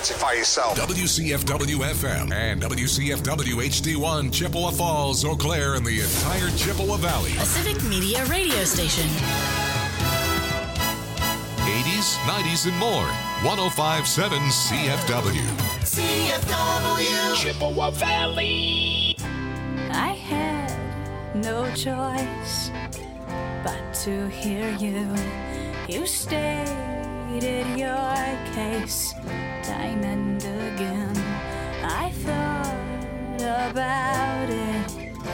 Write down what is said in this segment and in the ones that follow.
identify yourself. WCFW-FM and WCFW-HD1, Chippewa Falls, Eau Claire, and the entire Chippewa Valley. A civic media radio station. 80s, 90s, and more. 105.7 CFW. CFW, Chippewa Valley. I had no choice but to hear you. You stated your case time and again. I thought about it.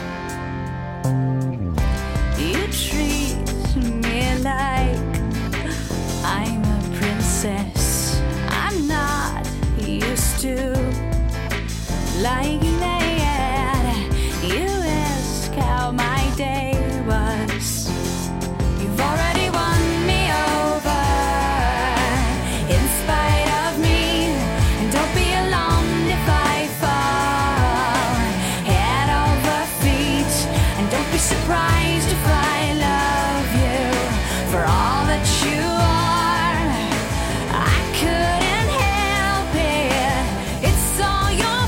You treat me like I'm a princess. I'm not used to liking that. You ask how my day was. You've already won me over in spite of me. And don't be alarmed if I fall head over feet. And don't be surprised if I love you for all that you are. I couldn't help it. It's all your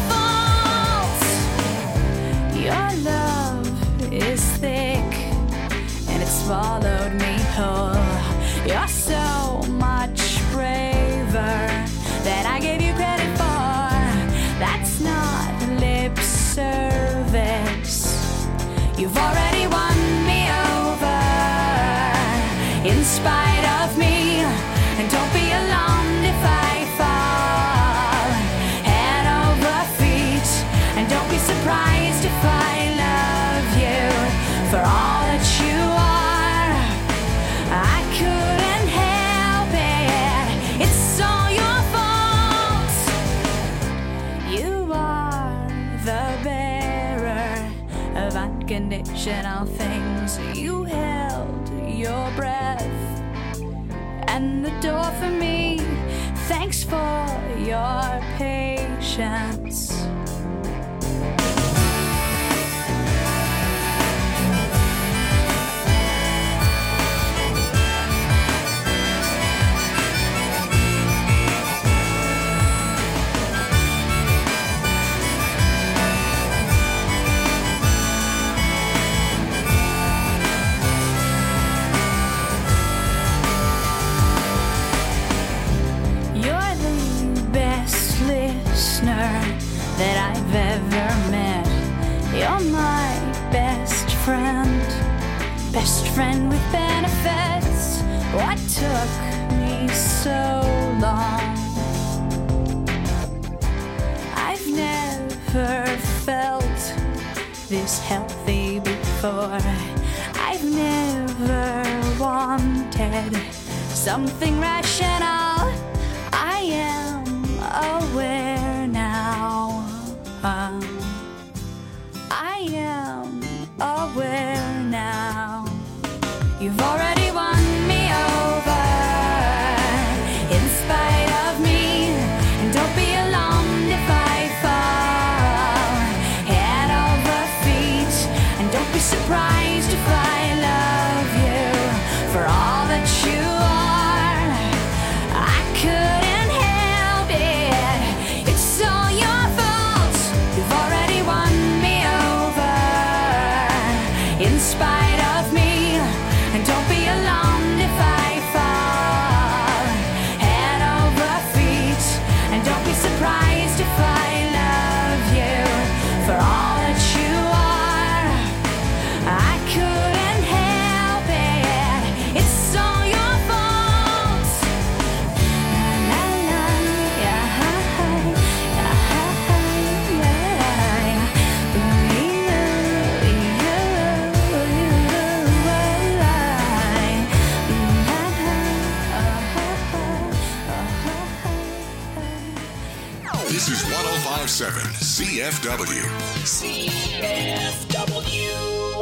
fault. Your love is thick and it's swallowed me whole. You're so much braver than I gave you credit for. That's not lip service. You've already won me over in spite of me. And don't be alarmed if I fall head over feet. And don't be surprised if I love you for all that you are. I couldn't help it. It's all your fault. You are the bearer of unconditional things. You held your breath and the door for me. Thanks for your patience. You're the best listener that I've ever met. You're my best friend with benefits. What took me so long? I've never felt this healthy before. I've never wanted something rational. I am aware now. I am aware now. You've already won me over in spite of me. And don't be alarmed if I fall head over feet. And don't be surprised if I love you for all that you are. I couldn't help it. It's all your fault. You've already won me over in spite of me. And don't be alarmed if I fall head over feet. And don't be surprised if I love you for all that you are. I couldn't help it. It's all your fault. La, la, yeah, This is 105.7 CFW. CFW.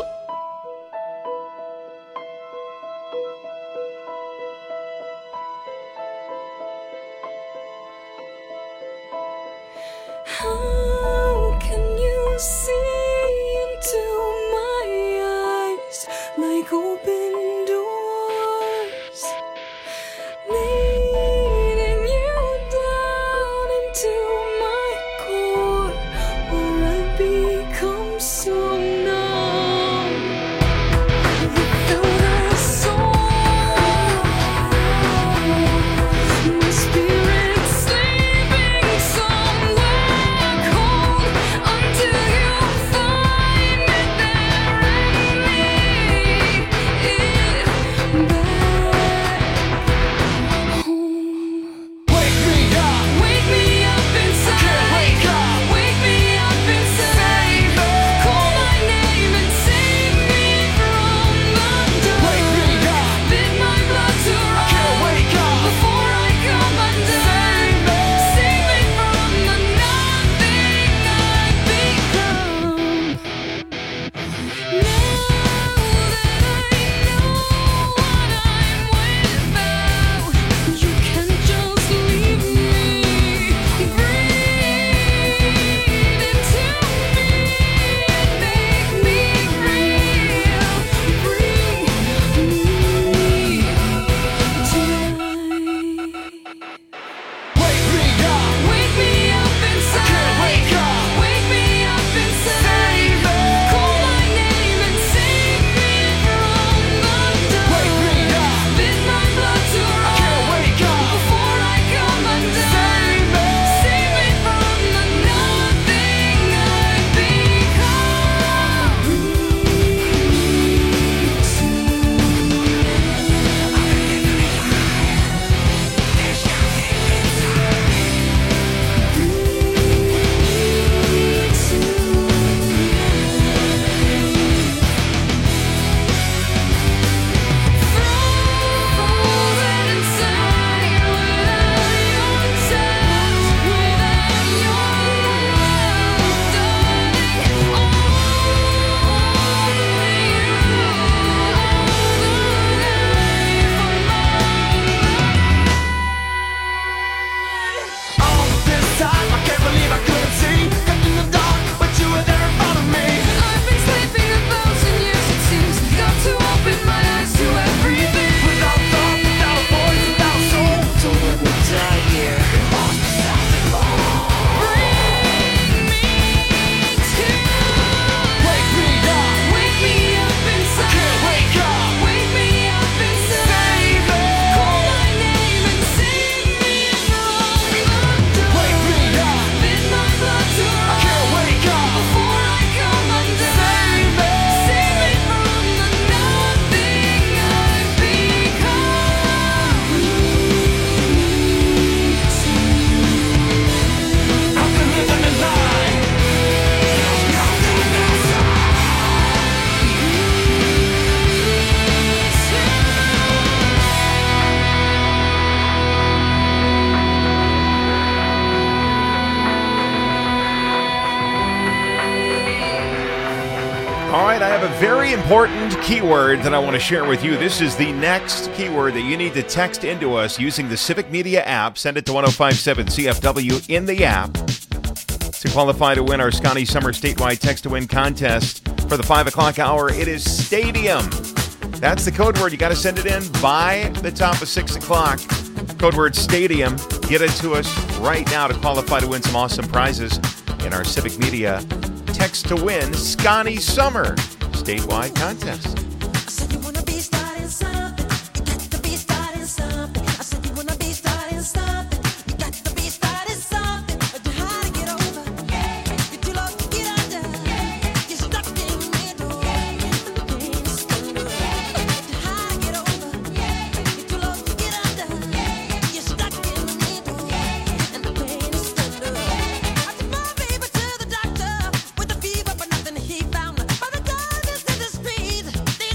How can you see into my eyes like open doors, leading you down into All right, I have a very important keyword that I want to share with you. This is the next keyword that you need to text into us using the Civic Media app. Send it to 1057 CFW in the app to qualify to win our Scotty Summer statewide text-to-win contest for the 5 o'clock hour. It is Stadium. That's the code word. You got to send it in by the top of 6 o'clock. Code word Stadium. Get it to us right now to qualify to win some awesome prizes in our Civic Media Text to Win Scotty Summer statewide contest. He found by the darkness in the street.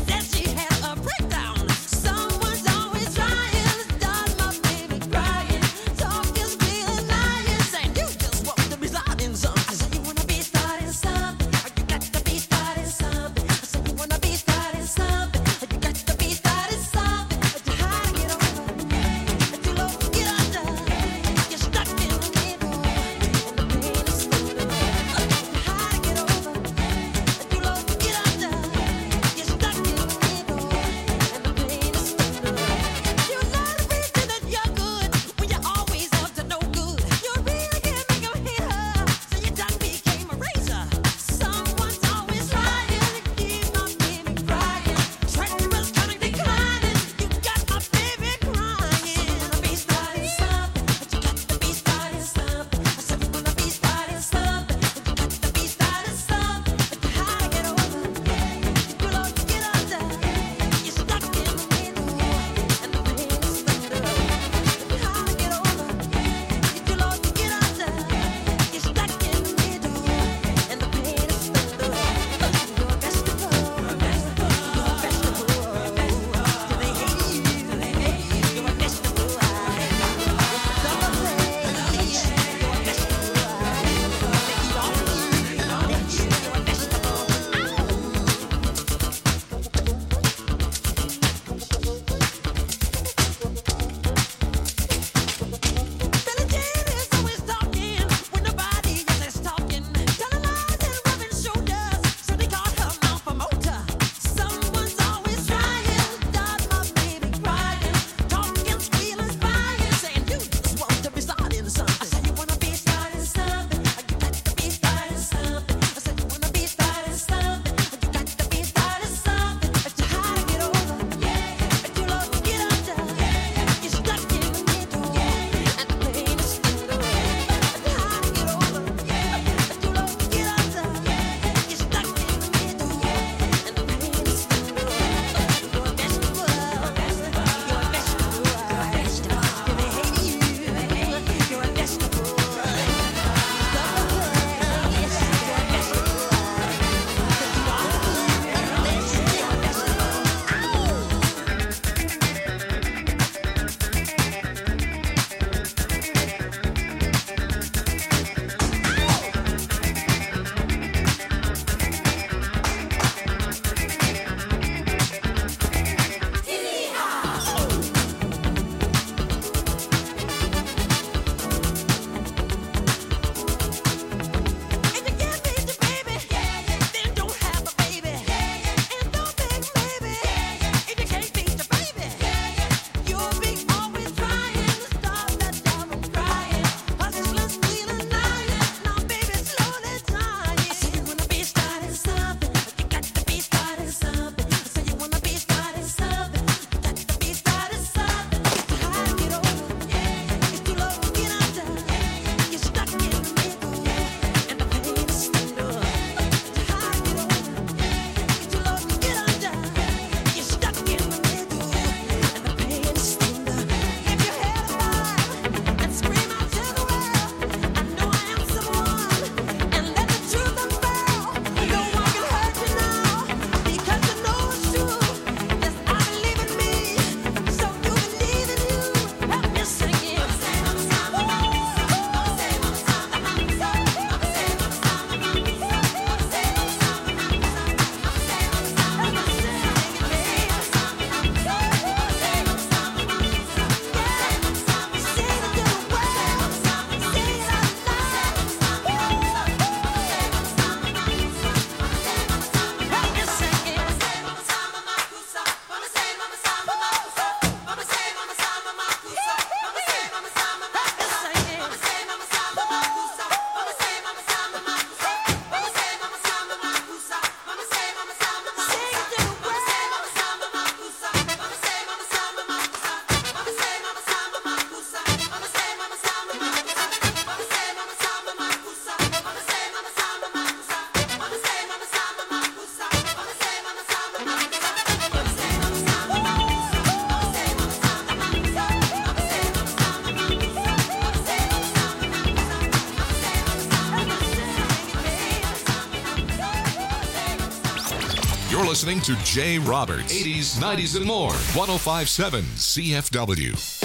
You're listening to Jay Roberts, 80s, 90s, and more. 105.7 CFW.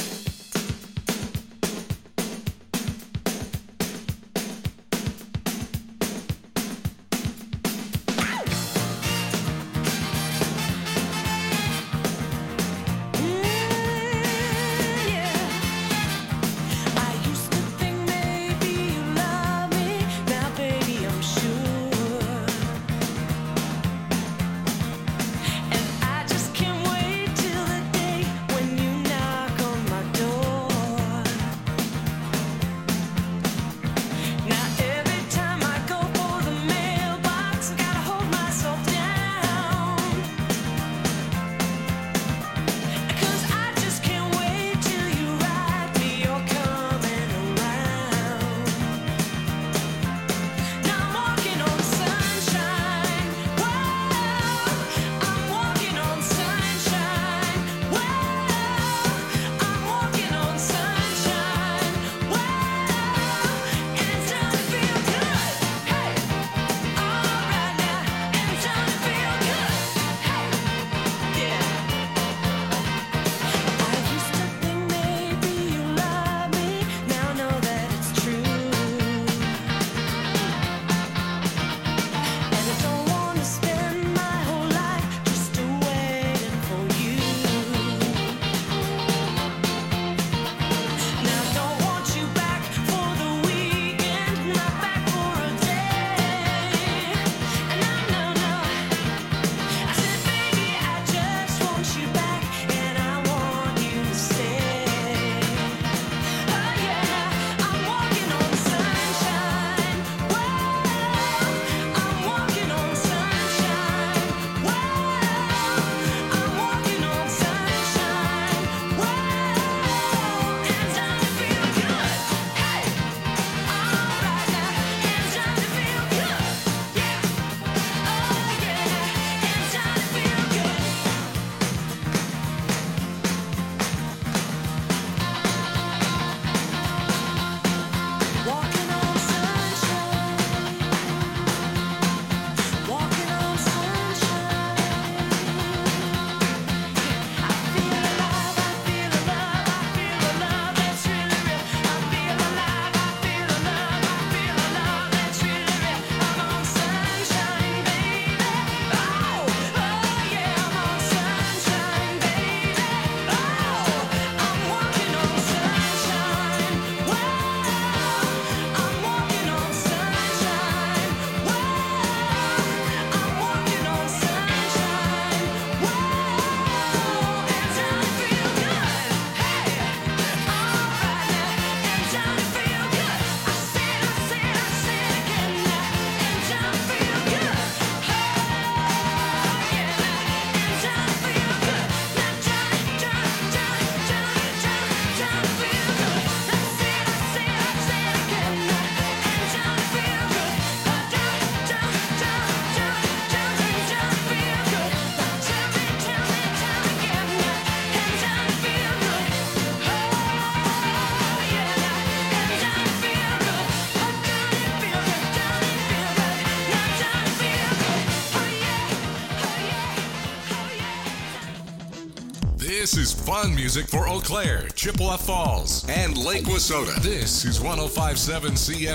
This is fun music for Eau Claire, Chippewa Falls, and Lake Wissota. This is 105.7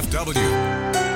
CFW.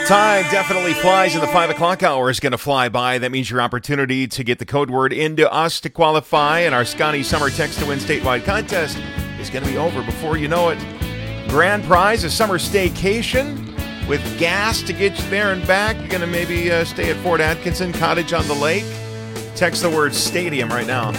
Time definitely flies, and the 5 o'clock hour is going to fly by. That means your opportunity to get the code word into us to qualify, and our Scotty Summer Text to Win statewide contest is going to be over before you know it. Grand prize, a summer staycation with gas to get you there and back. You're going to maybe stay at Fort Atkinson Cottage on the lake. Text the word stadium right now.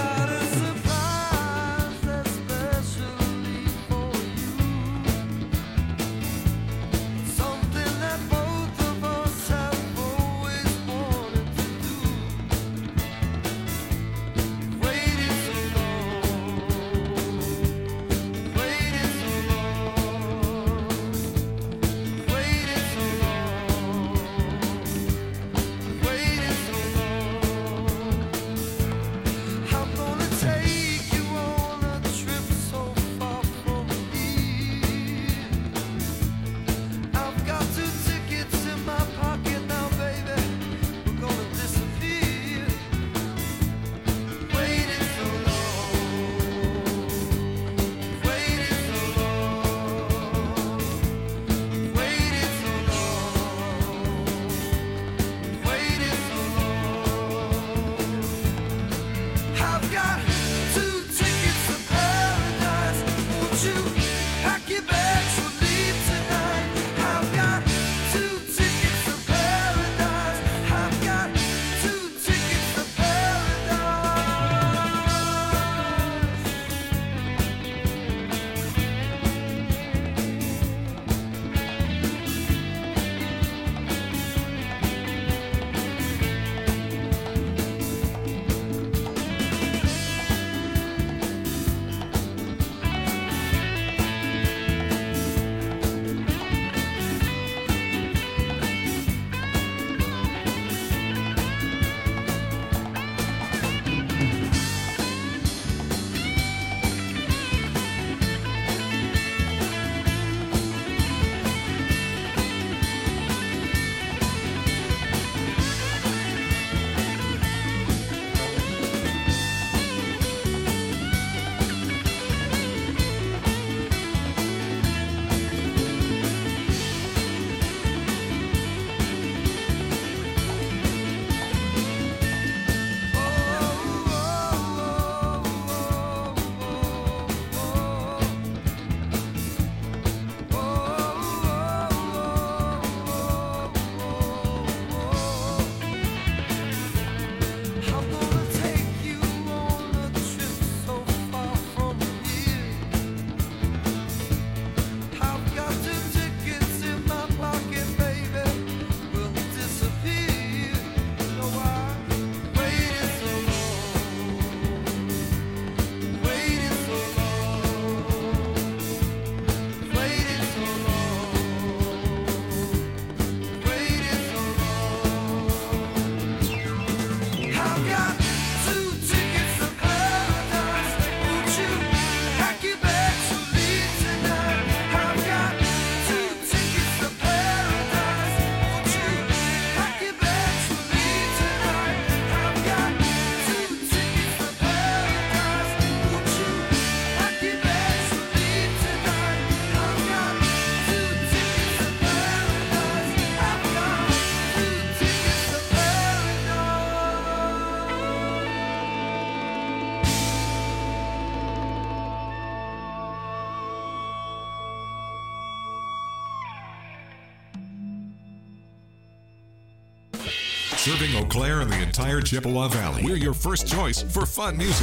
Serving Eau Claire and the entire Chippewa Valley. We're your first choice for fun music.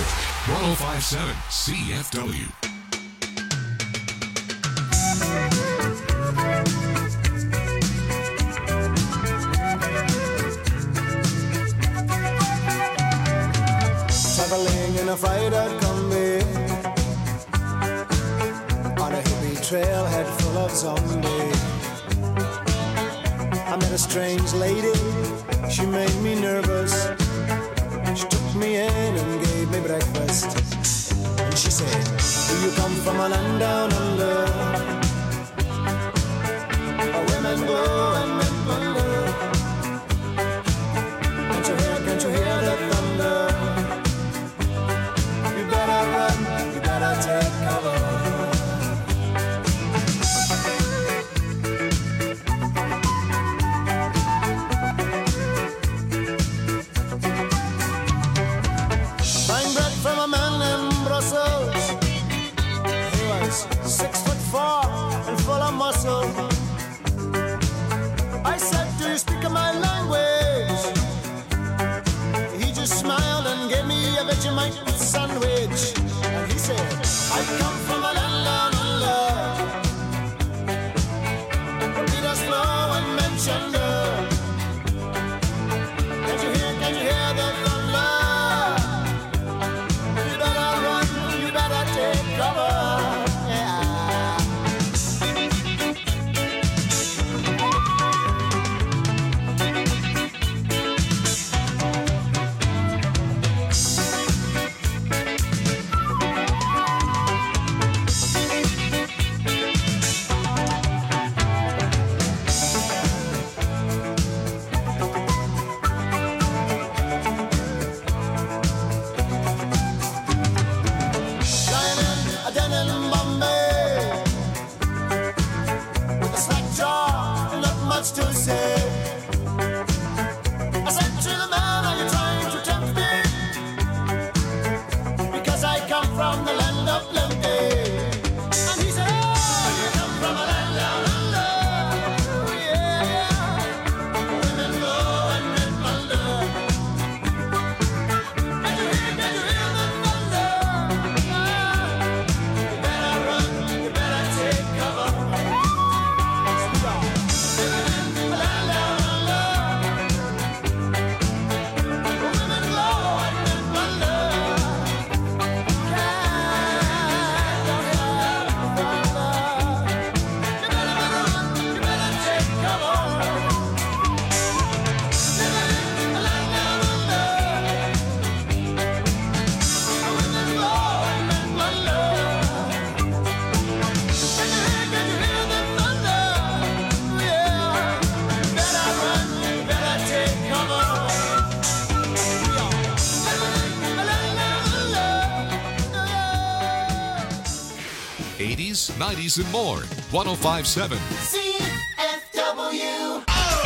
1057 CFW. Traveling in a freighter combi on a hippie trailhead full of zombies. I met a strange lady, she made me nervous. She took me in and gave me breakfast. And she said, do you come from a land down under? Where women go and men wonder. Can't you hear the thunder? You better run, you better take cover. from a man in Brussels. He was 6'4" and full of muscle. I said, do you speak my language? He just smiled and gave me a Vegemite sandwich. And he said, I come from a land down under. Beat us slow and mention her. Can you hear the thunder? You better run, you better take cover. To say, I said to the man, are you trying to tempt me? Because I come from the land of plenty. And he said, oh, you come from a land down under. Oh, yeah, women go and men wonder. Can you hear the thunder? You better run, you better take cover. '80s, '90s, and more. 105.7 CFW.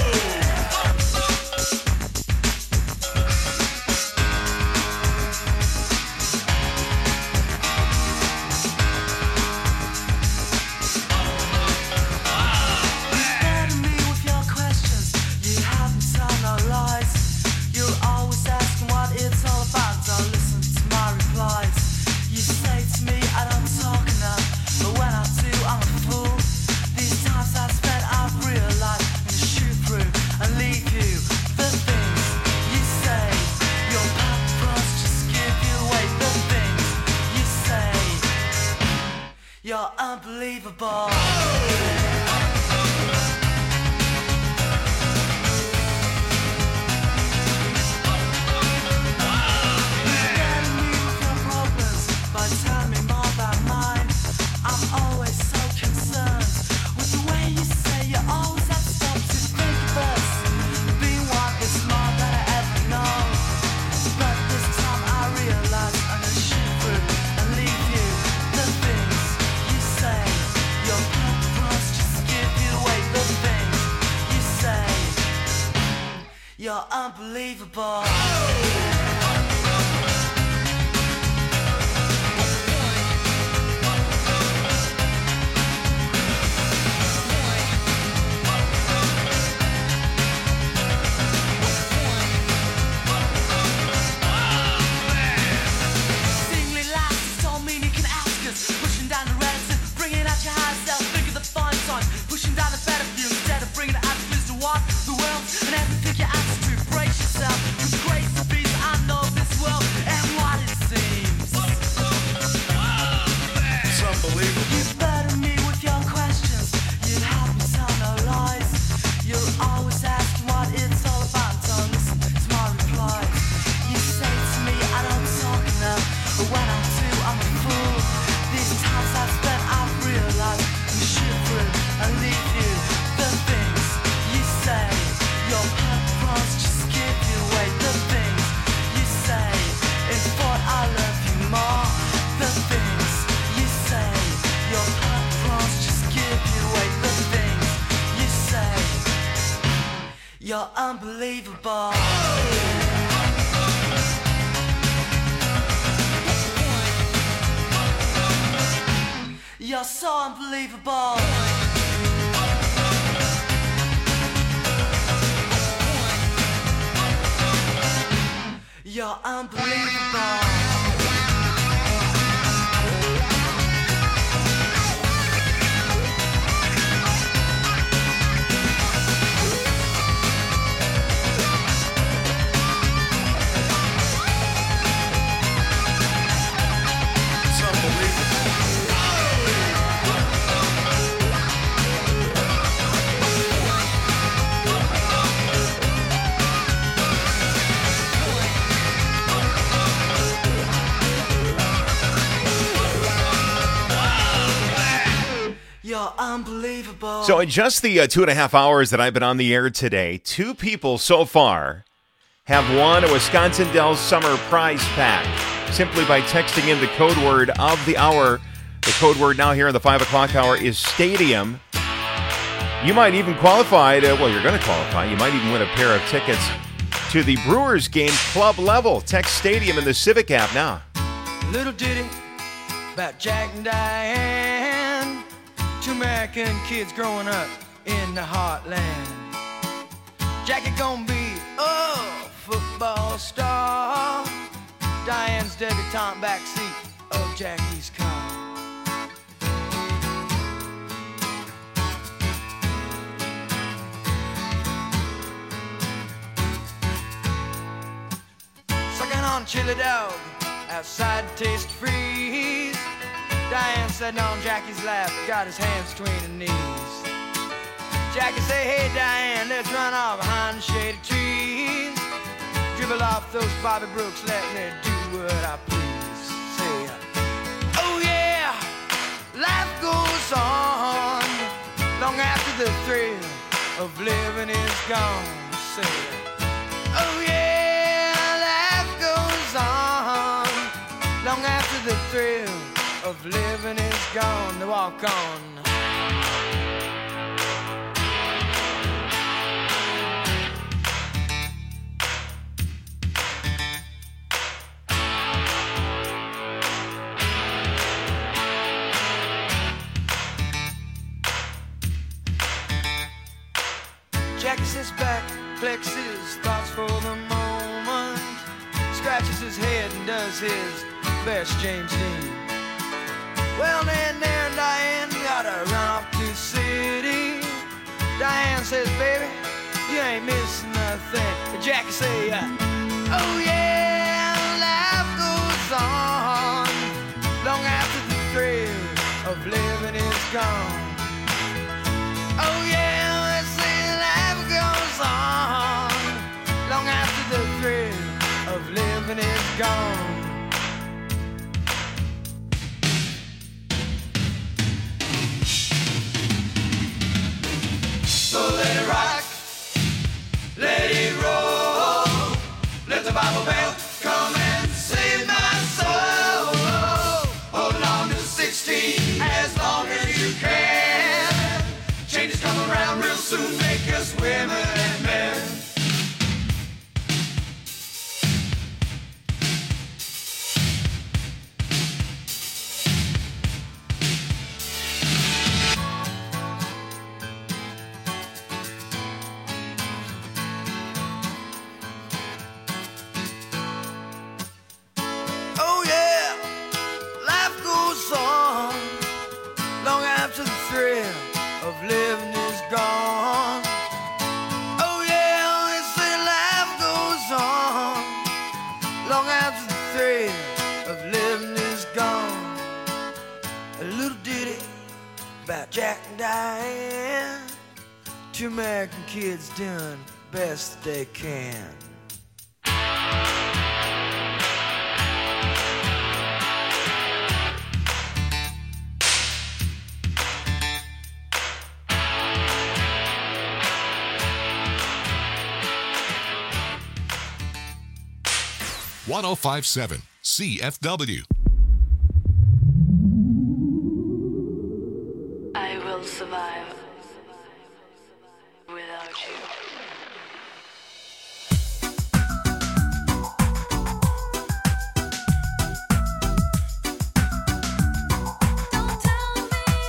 You're unbelievable. You're unbelievable. Singly laughs, don't mean you can ask us. Pushing down the reticence, bringing out your higher self. Think of the fine sign, pushing down the better view instead of bringing it out to what the world and everything you ask to brace yourself. With grace to be, I know this world and what it seems. It's unbelievable. You burden me with your questions. You help me tell no lies. You're always asking what it's all about. Don't listen to my replies. You say to me I don't talk enough, but when I do I'm a fool. These times I've spent I've realized you shoot through and leave you. The things you say, your purpose just give you away. The things you say, in thought I love you more. The things you say, your purpose just give you away. The things you say, you're unbelievable. You're so unbelievable. You're unbelievable. You're unbelievable. So in just the 2.5 hours that I've been on the air today, 2 people so far have won a Wisconsin Dells Summer Prize Pack simply by texting in the code word of the hour. The code word now here in the 5 o'clock hour is Stadium. You might even qualify you're going to qualify. You might even win a pair of tickets to the Brewers game club level. Text Stadium in the Civic app now. Little ditty about Jack and Diane, 2 American kids growing up in the heartland. Jackie gonna be a football star. Diane's debutante backseat of Jackie's car. Sucking on chili dog outside Taste Freeze. Diane sitting on Jackie's lap, got his hands between her knees. Jackie say, hey Diane, let's run off behind the shady trees. Dribble off those Bobby Brooks, let me do what I please. Say, oh yeah, life goes on long after the thrill of living is gone. Say, oh yeah, life goes on long after the thrill of living is gone. To walk on. Jackie sits back, collects his thoughts for the moment, scratches his head and does his best James Dean. Well, then there and Diane gotta run off to the city. Diane says, baby, you ain't missing nothing. But Jackie say, oh yeah, life goes on long after the thrill of living is gone. Oh yeah, they say life goes on long after the thrill of living is gone. So let it rock, let it roll, let the Bible Belt come and save my soul. Hold on to 16 as long as you can. Changes come around real soon, make us women and men. Oh yeah, life goes on long after the thrill of living is gone. Oh yeah, they say life goes on long after the thrill of living is gone. A little ditty about Jack and Diane, 2 American kids doing best they can. .1057 CFW. I will survive without you. Don't tell me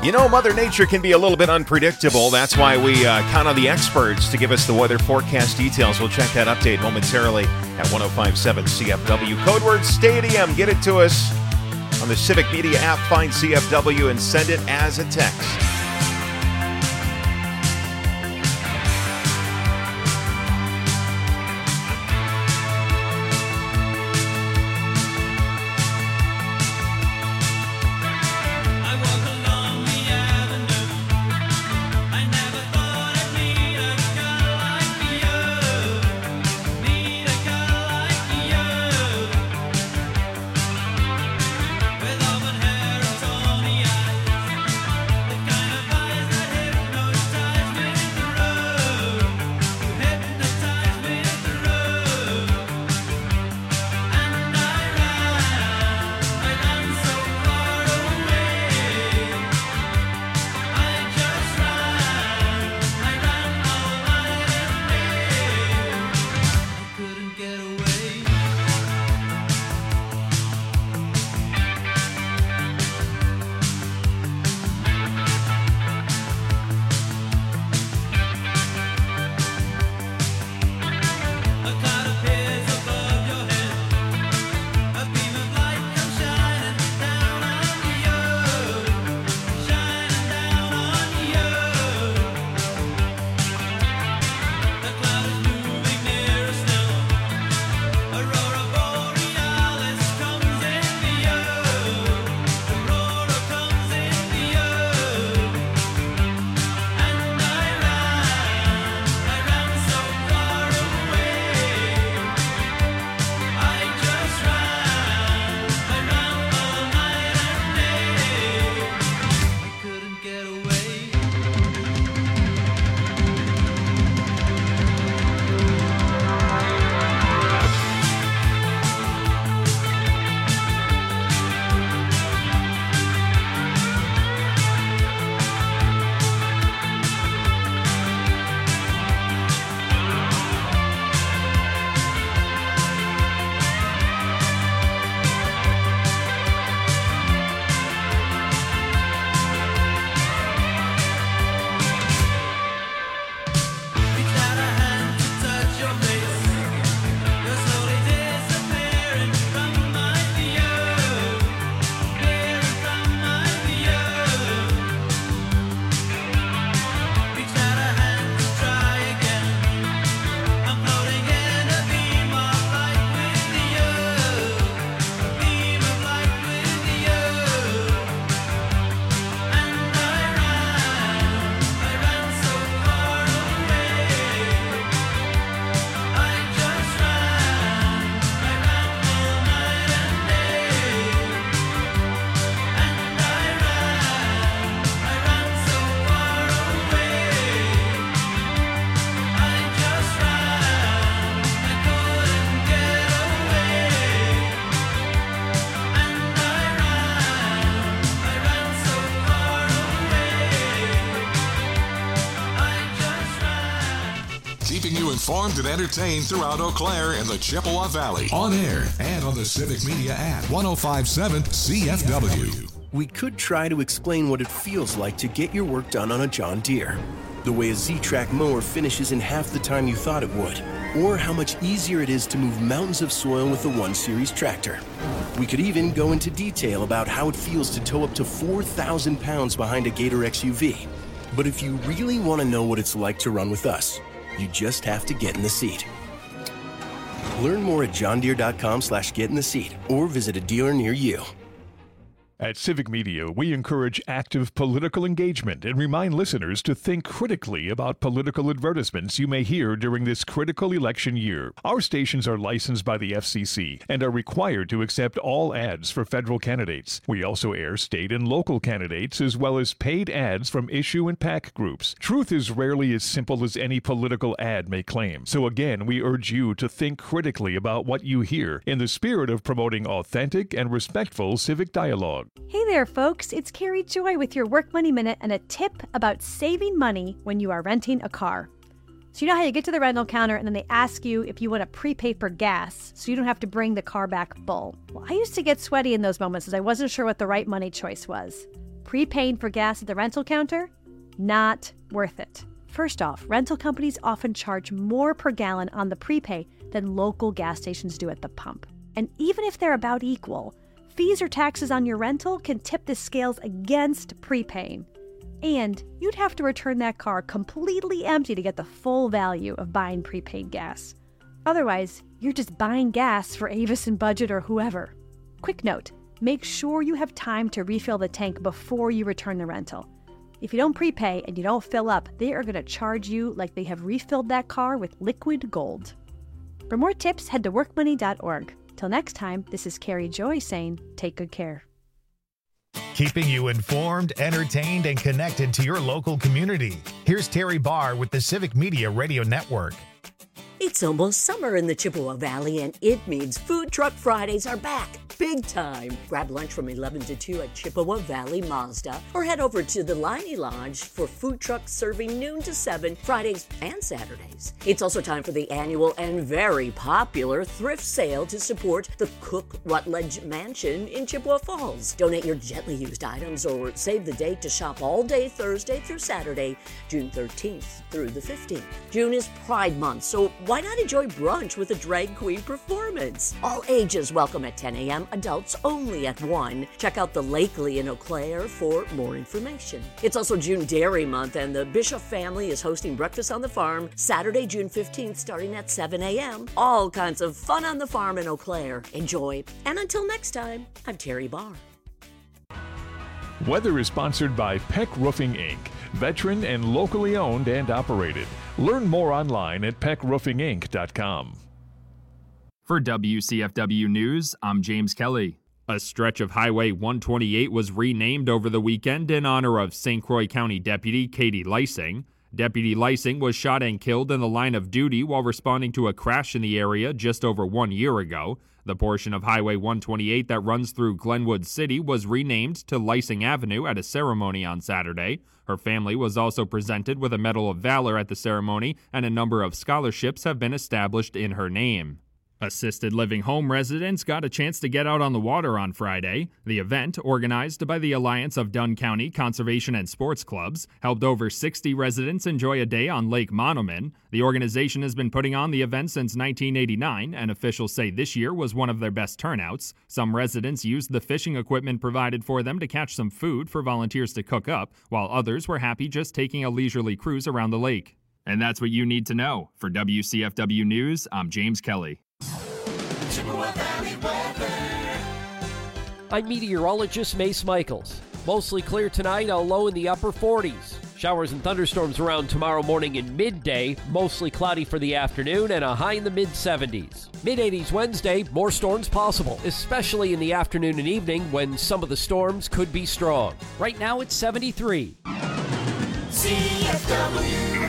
You know, Mother Nature can be a little bit unpredictable. That's why we count on the experts to give us the weather forecast details. We'll check that update momentarily at 105.7 CFW. Code word Stadium. Get it to us on the Civic Media app. Find CFW and send it as a text. Keeping you informed and entertained throughout Eau Claire and the Chippewa Valley. On air and on the Civic Media app. 105.7 CFW. We could try to explain what it feels like to get your work done on a John Deere. The way a Z-Track mower finishes in half the time you thought it would. Or how much easier it is to move mountains of soil with the 1 Series tractor. We could even go into detail about how it feels to tow up to 4,000 pounds behind a Gator XUV. But if you really want to know what it's like to run with us, you just have to get in the seat. Learn more at johndeere.com/get-in-the-seat or visit a dealer near you. At Civic Media, we encourage active political engagement and remind listeners to think critically about political advertisements you may hear during this critical election year. Our stations are licensed by the FCC and are required to accept all ads for federal candidates. We also air state and local candidates as well as paid ads from issue and PAC groups. Truth is rarely as simple as any political ad may claim. So again, we urge you to think critically about what you hear in the spirit of promoting authentic and respectful civic dialogue. Hey there, folks. It's Carrie Joy with your Work Money Minute and a tip about saving money when you are renting a car. So you know how you get to the rental counter and then they ask you if you want to prepay for gas so you don't have to bring the car back full. Well, I used to get sweaty in those moments as I wasn't sure what the right money choice was. Prepaying for gas at the rental counter? Not worth it. First off, rental companies often charge more per gallon on the prepay than local gas stations do at the pump. And even if they're about equal, fees or taxes on your rental can tip the scales against prepaying. And you'd have to return that car completely empty to get the full value of buying prepaid gas. Otherwise, you're just buying gas for Avis and Budget or whoever. Quick note, make sure you have time to refill the tank before you return the rental. If you don't prepay and you don't fill up, they are going to charge you like they have refilled that car with liquid gold. For more tips, head to workmoney.org. Till next time, this is Carrie Joy saying, take good care. Keeping you informed, entertained, and connected to your local community. Here's Terry Barr with the Civic Media Radio Network. It's almost summer in the Chippewa Valley, and it means Food Truck Fridays are back. Big time. Grab lunch from 11 to 2 at Chippewa Valley Mazda, or head over to the Liney Lodge for food trucks serving noon to 7 Fridays and Saturdays. It's also time for the annual and very popular thrift sale to support the Cook Rutledge Mansion in Chippewa Falls. Donate your gently used items or save the date to shop all day Thursday through Saturday, June 13th through the 15th. June is Pride Month, so why not enjoy brunch with a drag queen performance? All ages welcome at 10 a.m. Adults only at 1. Check out the Lakely in Eau Claire for more information. It's also June Dairy Month, and the Bishop family is hosting Breakfast on the Farm Saturday, June 15th, starting at 7 a.m. All kinds of fun on the farm in Eau Claire. Enjoy. And until next time, I'm Terry Barr. Weather is sponsored by Peck Roofing, Inc., veteran and locally owned and operated. Learn more online at peckroofinginc.com. For WCFW News, I'm James Kelly. A stretch of Highway 128 was renamed over the weekend in honor of St. Croix County Deputy Katie Lysing. Deputy Lysing was shot and killed in the line of duty while responding to a crash in the area just over 1 year ago. The portion of Highway 128 that runs through Glenwood City was renamed to Lysing Avenue at a ceremony on Saturday. Her family was also presented with a Medal of Valor at the ceremony, and a number of scholarships have been established in her name. Assisted living home residents got a chance to get out on the water on Friday. The event, organized by the Alliance of Dunn County Conservation and Sports Clubs, helped over 60 residents enjoy a day on Lake Monoman. The organization has been putting on the event since 1989, and officials say this year was one of their best turnouts. Some residents used the fishing equipment provided for them to catch some food for volunteers to cook up, while others were happy just taking a leisurely cruise around the lake. And that's what you need to know. For WCFW News, I'm James Kelly. Chippewa Valley weather. I'm meteorologist Mace Michaels. Mostly clear tonight, a low in the upper 40s. Showers and thunderstorms around tomorrow morning and midday, mostly cloudy for the afternoon, and a high in the mid-70s. Mid-80s Wednesday, more storms possible, especially in the afternoon and evening when some of the storms could be strong. Right now it's 73. CFW.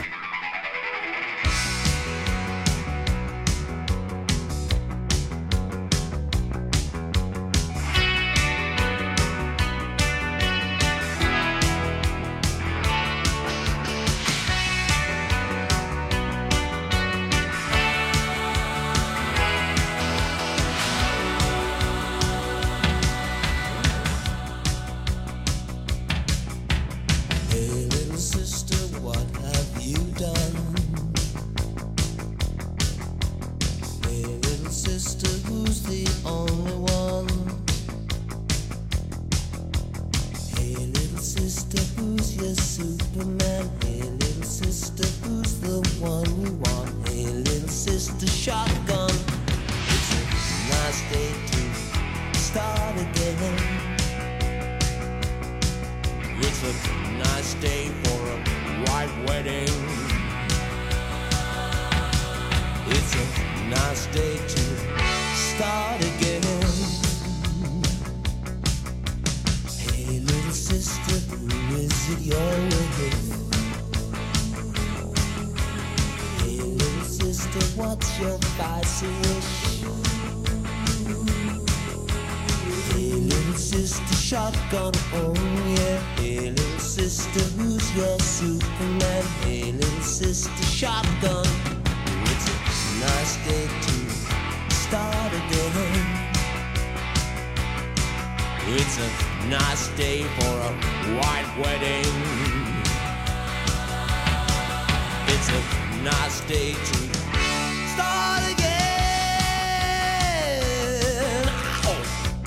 What's your vice wish? Hey little sister shotgun, oh yeah. Hey little sister, who's your Superman? Hey little sister shotgun. It's a nice day to start again. It's a nice day for a white wedding. It's a nice day to start again. Ow.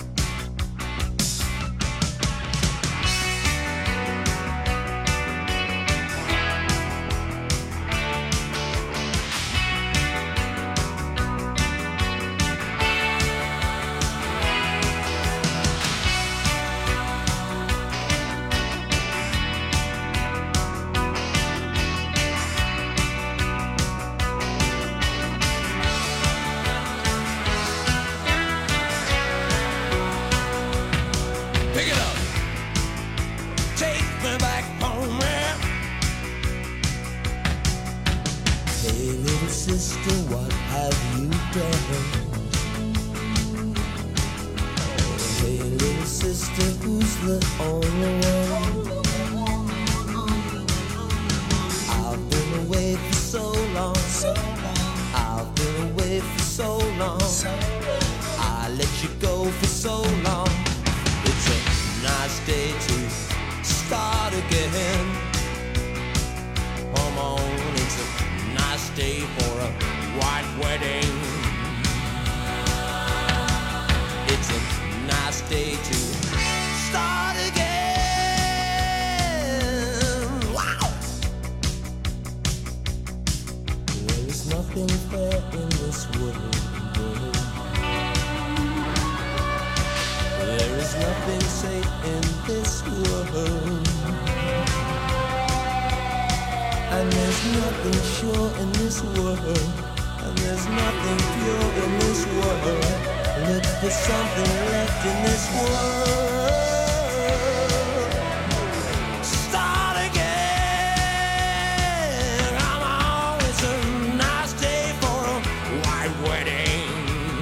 Pick it up. Take me back home, man. Hey, little sister, what have you done? Hey, little sister, who's the only one? I've been away for so long. I've been away for so long. I let you go for so long. It's a nice day to start again. Come on, it's a nice day for a white wedding. It's a nice day to start again. Wow! There is nothing fair in this world. There is nothing safe in this world. And there's nothing sure in this world. And there's nothing pure in this world. Look for something left in this world. Start again. Come on, it's a nice day for a white wedding.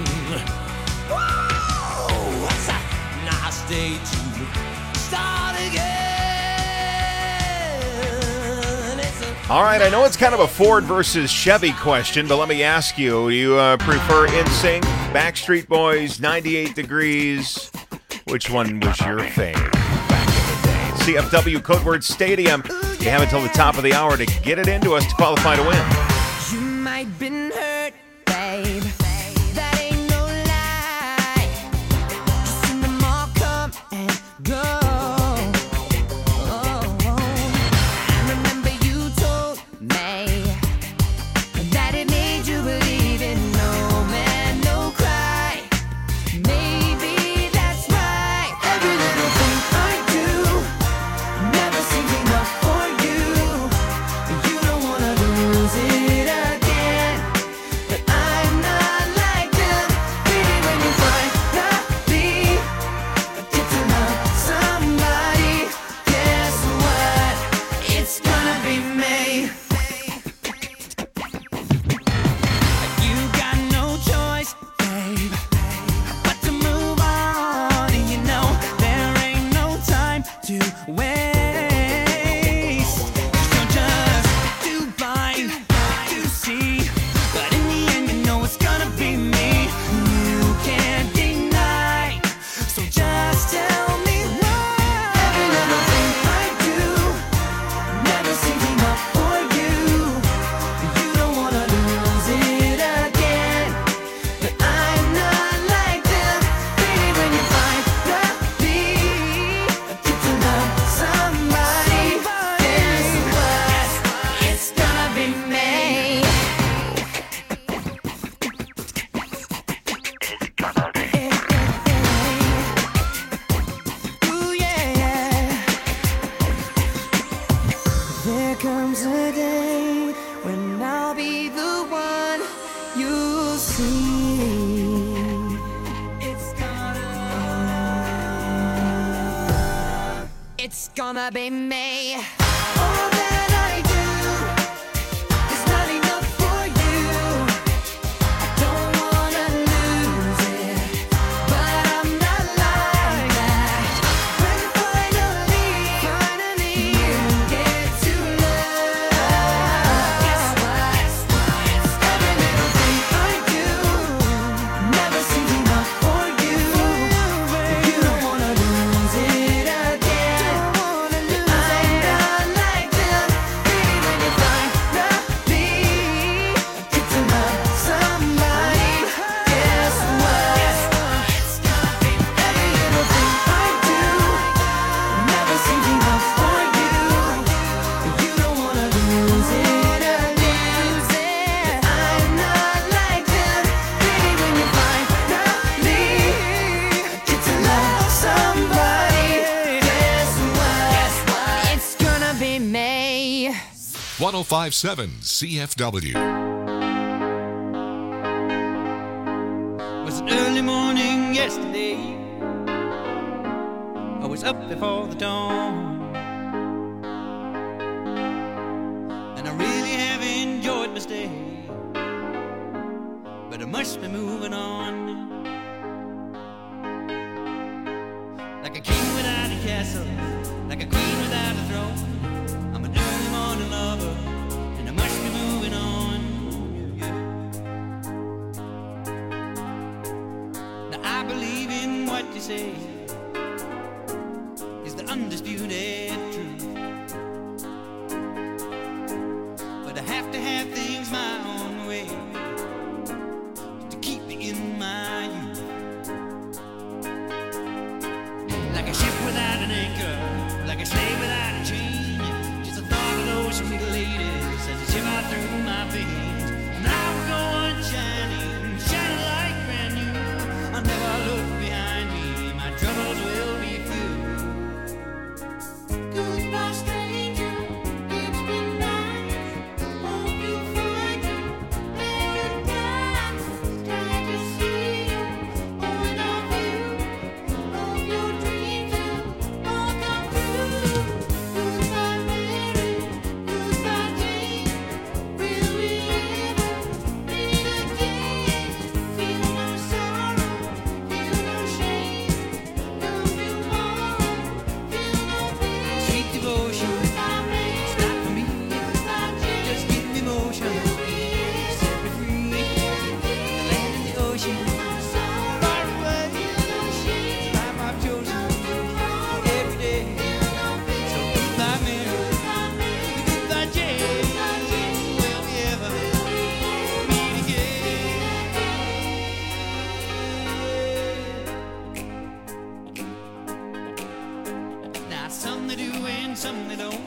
Whoa, it's a nice day to start again. All right, I know it's kind of a Ford versus Chevy question, but let me ask you, do you prefer NSYNC, Backstreet Boys, 98 Degrees? Which one was your fave back in the day? CFW code word Stadium. You have until the top of the hour to get it into us to qualify to win. You might been hurt, babe. That ain't no lie. Just seen them all come and go. I remember you told me that it made you believe in no man, no cry. Maybe that's right. Every little thing I do never seems enough for you. You don't wanna lose it again, but I'm not like them. Baby, when you finally get to love somebody, guess what? It's gonna be me. You got no choice, babe, but to move on. And you know there ain't no time to waste. You're just too blind to see, but in the end you know it's gonna be me. You can't deny, so just tell me why. Every little thing I do never seems enough for you. You don't wanna lose it again, but I'm not like them. Baby, when you finally get to love somebody, guess what? It's gonna be me. Ooh, yeah. There comes a day when I'll be the one you see. It's gonna be me. All that I do is not enough for you. I don't wanna lose it, but I'm not like that. When finally you get to love, guess what? Every little thing I do never seems enough for you. You don't wanna lose 1057 CFW. It was an early morning yesterday. I was up before the dawn, and I really have enjoyed my stay, but I must be moving on. Like a king without a castle, like a queen without a throne, I'm an early morning lover, and I must be moving on. Now I believe in what you say is the undisputed truth, but I have to have things my own way to keep me in my youth. Like a ship without an anchor, like a slave without a chain, just a thought of those sweet ladies as they shiver through my veins. And I will go on shining, shining like brand new. I'll never look behind me, my troubles will be few. Goodbye, stranger. It's been nice. Hope you find your paradise. Glad to see you. Point of view. Hope your dreams will all come true. Goodbye, Mary. Goodbye, Jane. Will we ever meet again? Feel no sorrow. Feel no shame. No tomorrow. Feel no pain. Sweet devotion, it's not for me. Just give me motion, set me free. The land and the ocean, far away. Time I've chosen every day. So goodbye, Mary. Goodbye, Jane. Will we ever meet again? Now some they do and some they don't,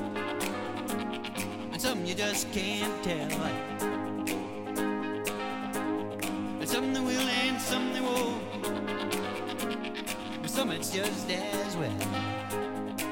and some you just can't tell. And some they will and some they won't, but some it's just as well.